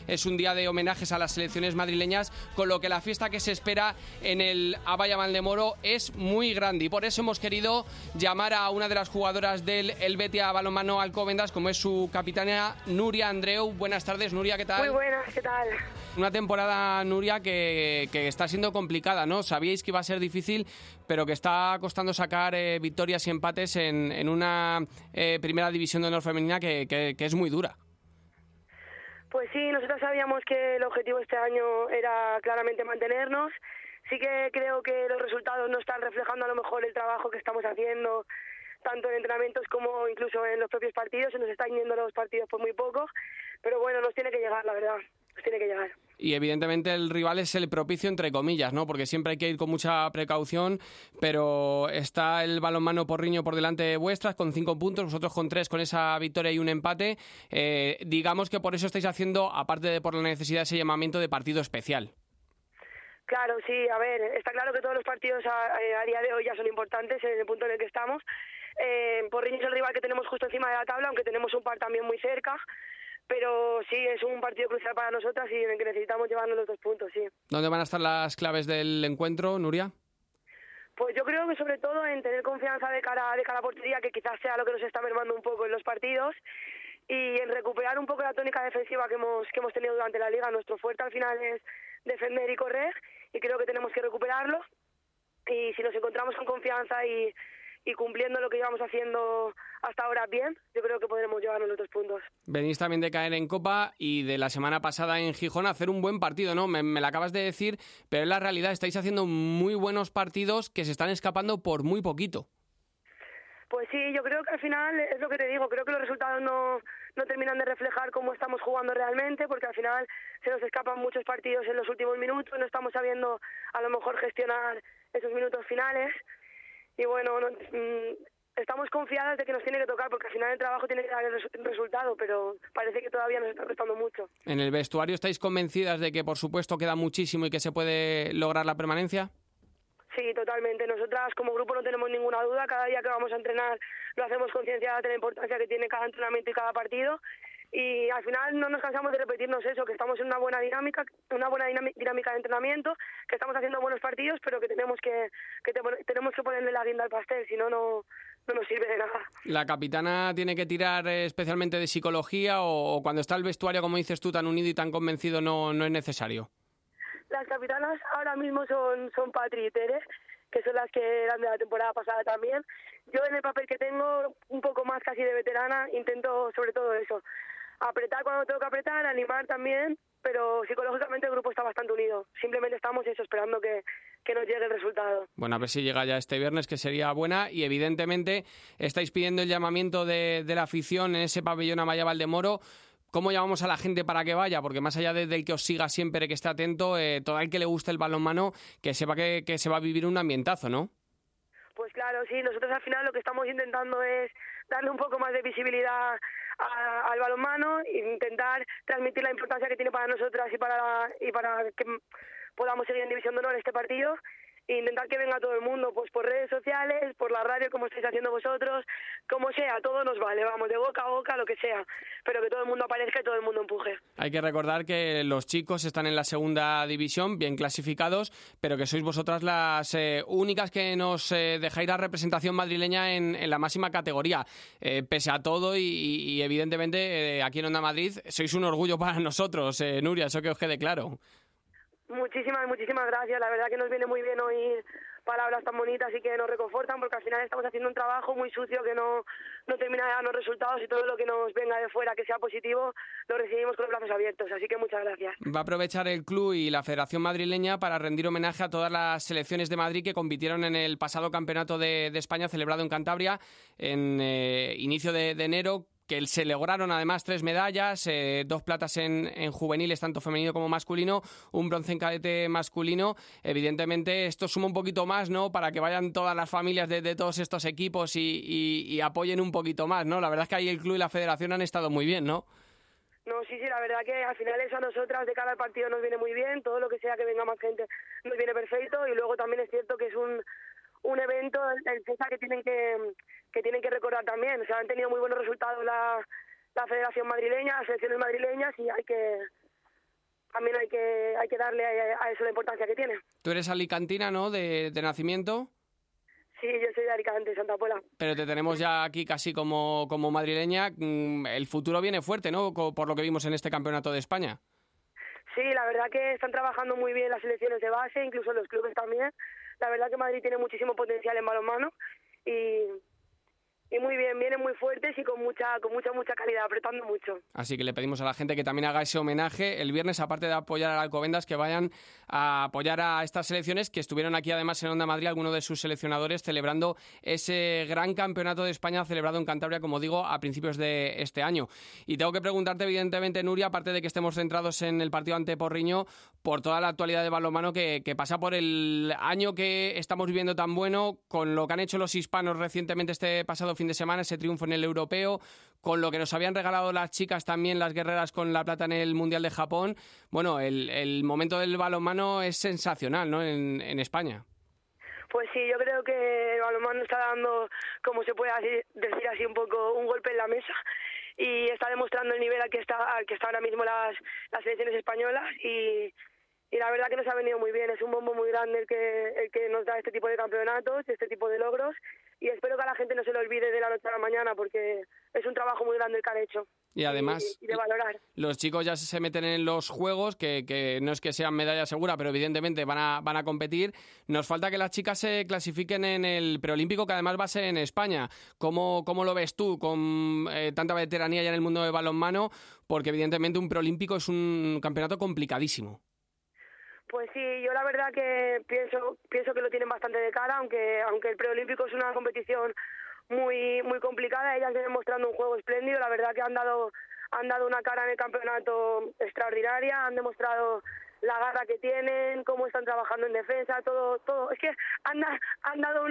es un día de homenajes a las selecciones madrileñas, con lo que la fiesta que se espera en el Abaya Valdemoro es muy grande. Y por eso hemos querido llamar a una de las jugadoras del Helvetia Balonmano Alcobendas, como es su capitana Nuria Andreu. Buenas tardes, Nuria, ¿qué tal? Muy buenas, ¿qué tal? Una temporada, Nuria, que está siendo complicada, ¿no? Sabíais que iba a ser difícil, pero que está costando sacar victorias y empates en una primera división de honor femenina que es muy dura. Pues sí, nosotros sabíamos que el objetivo este año era claramente mantenernos. Sí que creo que los resultados no están reflejando a lo mejor el trabajo que estamos haciendo, tanto en entrenamientos como incluso en los propios partidos. Se nos están yendo los partidos por muy poco, pero bueno, nos tiene que llegar, la verdad, nos tiene que llegar. Y evidentemente el rival es el propicio, entre comillas, ¿no? Porque siempre hay que ir con mucha precaución, pero está el Balonmano Porriño por delante de vuestras con 5 puntos, vosotros con 3, con esa victoria y un empate. Digamos que por eso estáis haciendo, aparte de por la necesidad, ese llamamiento de partido especial. Claro, sí, a ver, está claro que todos los partidos a día de hoy ya son importantes en el punto en el que estamos. Porriño es el rival que tenemos justo encima de la tabla, aunque tenemos un par también muy cerca. Pero sí, es un partido crucial para nosotras y en el que necesitamos llevarnos los 2 puntos, sí. ¿Dónde van a estar las claves del encuentro, Nuria? Pues yo creo que sobre todo en tener confianza de cara a portería, que quizás sea lo que nos está mermando un poco en los partidos, y en recuperar un poco la tónica defensiva que hemos tenido durante la liga. Nuestro fuerte al final es defender y correr, y creo que tenemos que recuperarlo. Y si nos encontramos con confianza y cumpliendo lo que llevamos haciendo hasta ahora bien, yo creo que podremos llevarnos los 2 puntos. Venís también de caer en Copa y de la semana pasada en Gijón hacer un buen partido, ¿no? Me lo acabas de decir, pero en la realidad estáis haciendo muy buenos partidos que se están escapando por muy poquito. Pues sí, yo creo que al final es lo que te digo, creo que los resultados no terminan de reflejar cómo estamos jugando realmente, porque al final se nos escapan muchos partidos en los últimos minutos, no estamos sabiendo a lo mejor gestionar esos minutos finales. Y bueno, estamos confiadas de que nos tiene que tocar, porque al final el trabajo tiene que dar el resultado, pero parece que todavía nos está costando mucho. ¿En el vestuario estáis convencidas de que por supuesto queda muchísimo y que se puede lograr la permanencia? Sí, totalmente. Nosotras como grupo no tenemos ninguna duda. Cada día que vamos a entrenar lo hacemos concienciadas de la importancia que tiene cada entrenamiento y cada partido. Y al final no nos cansamos de repetirnos eso, que estamos en una buena dinámica de entrenamiento, que estamos haciendo buenos partidos, pero que tenemos que ponerle la guinda al pastel, si no nos sirve de nada. ¿La capitana tiene que tirar especialmente de psicología o cuando está el vestuario, como dices tú, tan unido y tan convencido, no es necesario? Las capitanas ahora mismo son Patri y Tere, que son las que eran de la temporada pasada también. Yo en el papel que tengo, un poco más casi de veterana, intento sobre todo eso, apretar cuando tengo que apretar, animar también, pero psicológicamente el grupo está bastante unido. Simplemente estamos esperando que nos llegue el resultado. Bueno, a ver si llega ya este viernes, que sería buena, y evidentemente estáis pidiendo el llamamiento de la afición en ese pabellón Amaya Valdemoro. ¿Cómo llamamos a la gente para que vaya? Porque más allá del que os siga siempre, que esté atento, todo el que le guste el balonmano, que sepa que se va a vivir un ambientazo, ¿no? Pues claro, sí, nosotros al final lo que estamos intentando es darle un poco más de visibilidad al balonmano e intentar transmitir la importancia que tiene para nosotras y para que podamos seguir en División de Honor este partido. E intentar que venga todo el mundo, pues por redes sociales, por la radio, como estáis haciendo vosotros, como sea, todo nos vale, vamos, de boca a boca, lo que sea, pero que todo el mundo aparezca y todo el mundo empuje. Hay que recordar que los chicos están en la segunda división, bien clasificados, pero que sois vosotras las únicas que nos dejáis la representación madrileña en la máxima categoría. Pese a todo y evidentemente aquí en Onda Madrid sois un orgullo para nosotros, Nuria, eso que os quede claro. Muchísimas gracias. La verdad que nos viene muy bien oír palabras tan bonitas y que nos reconfortan, porque al final estamos haciendo un trabajo muy sucio que no termina de darnos resultados, y todo lo que nos venga de fuera que sea positivo lo recibimos con los brazos abiertos. Así que muchas gracias. Va a aprovechar el club y la Federación Madrileña para rendir homenaje a todas las selecciones de Madrid que compitieron en el pasado Campeonato de España celebrado en Cantabria en inicio de enero, que se lograron además 3 medallas, 2 platas en juveniles, tanto femenino como masculino, un bronce en cadete masculino. Evidentemente esto suma un poquito más, ¿no?, para que vayan todas las familias de todos estos equipos y apoyen un poquito más, ¿no? La verdad es que ahí el club y la federación han estado muy bien, ¿no? No, sí, la verdad que al final eso a nosotras de cara al partido nos viene muy bien, todo lo que sea que venga más gente nos viene perfecto, y luego también es cierto que es un evento, el CESA, que tienen que recordar también. O sea, han tenido muy buenos resultados la Federación Madrileña, las selecciones madrileñas, y hay también hay que darle a eso la importancia que tiene. Tú eres alicantina, ¿no?, de nacimiento. Sí, yo soy de Alicante, Santa Pola. Pero te tenemos ya aquí casi como madrileña. El futuro viene fuerte, ¿no?, por lo que vimos en este campeonato de España. Sí, la verdad que están trabajando muy bien las selecciones de base, incluso los clubes también. La verdad que Madrid tiene muchísimo potencial en balonmano y muy bien, vienen muy fuertes y con mucha calidad, apretando mucho. Así que le pedimos a la gente que también haga ese homenaje el viernes, aparte de apoyar al Alcobendas, que vayan a apoyar a estas selecciones que estuvieron aquí además en Onda Madrid, algunos de sus seleccionadores, celebrando ese gran campeonato de España celebrado en Cantabria, como digo, a principios de este año. Y tengo que preguntarte, evidentemente, Nuria, aparte de que estemos centrados en el partido ante Porriño, por toda la actualidad de balonmano que pasa por el año que estamos viviendo tan bueno, con lo que han hecho los hispanos recientemente este pasado fin de semana, ese triunfo en el europeo, con lo que nos habían regalado las chicas también, las guerreras, con la plata en el Mundial de Japón. Bueno, el momento del balonmano es sensacional, ¿no?, en España. Pues sí, yo creo que el balonmano está dando, como se puede decir así, un poco un golpe en la mesa y está demostrando el nivel al que está ahora mismo las selecciones españolas y la verdad que nos ha venido muy bien. Es un bombo muy grande el que nos da este tipo de campeonatos, este tipo de logros, y espero que a la gente no se lo olvide de la noche a la mañana, porque es un trabajo muy grande el que han hecho. Y además, y de valorar. Los chicos ya se meten en los juegos, que no es que sean medalla segura, pero evidentemente van a competir. Nos falta que las chicas se clasifiquen en el preolímpico, que además va a ser en España. ¿Cómo lo ves tú, con tanta veteranía ya en el mundo del balonmano? Porque evidentemente un preolímpico es un campeonato complicadísimo. Pues sí, yo la verdad que pienso que lo tienen bastante de cara, aunque el preolímpico es una competición muy complicada. Ellas vienen mostrando un juego espléndido. La verdad que han dado una cara en el campeonato extraordinaria, han demostrado la garra que tienen, cómo están trabajando en defensa, todo. Es que han dado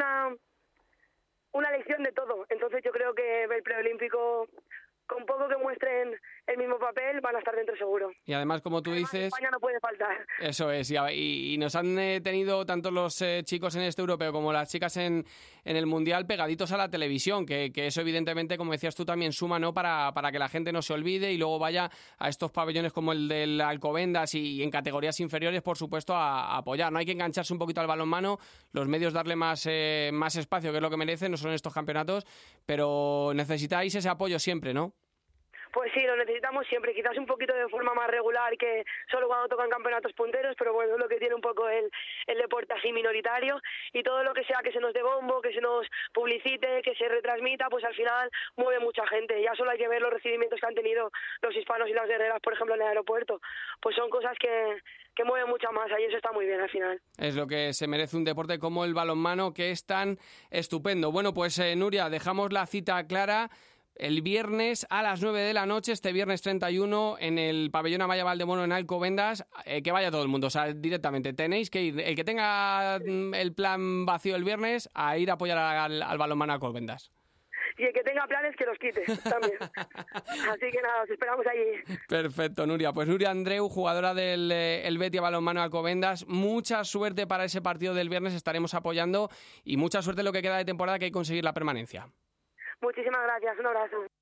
una lección de todo. Entonces yo creo que el preolímpico, con poco que muestren el mismo papel, van a estar dentro seguro. Y además, como tú dices, España no puede faltar. Eso es, y nos han tenido tanto los chicos en este europeo como las chicas en el Mundial pegaditos a la televisión, que eso evidentemente, como decías tú, también suma, ¿no?, para que la gente no se olvide y luego vaya a estos pabellones como el del Alcobendas y en categorías inferiores, por supuesto, a apoyar. No hay que engancharse un poquito al balonmano, los medios darle más espacio, que es lo que merecen, no solo en estos campeonatos, pero necesitáis ese apoyo siempre, ¿no? Pues sí, lo necesitamos siempre, quizás un poquito de forma más regular que solo cuando tocan campeonatos punteros, pero bueno, es lo que tiene un poco el deporte así minoritario, y todo lo que sea que se nos dé bombo, que se nos publicite, que se retransmita, pues al final mueve mucha gente. Ya solo hay que ver los recibimientos que han tenido los hispanos y las guerreras, por ejemplo, en el aeropuerto. Pues son cosas que mueven mucha masa y eso está muy bien al final. Es lo que se merece un deporte como el balonmano, que es tan estupendo. Bueno, pues Nuria, dejamos la cita clara. El viernes a las 9 de la noche, este viernes 31, en el pabellón Amaya Valdemono en Alcobendas, que vaya todo el mundo, o sea, directamente tenéis que ir, el que tenga el plan vacío el viernes, a ir a apoyar al balonmano Alcobendas. Y el que tenga planes, que los quite también. Así que nada, os esperamos allí. Perfecto, Nuria. Pues Nuria Andreu, jugadora del Helvetia Balonmano Alcobendas, mucha suerte para ese partido del viernes, estaremos apoyando, y mucha suerte en lo que queda de temporada, que hay que conseguir la permanencia. Muchísimas gracias, un abrazo.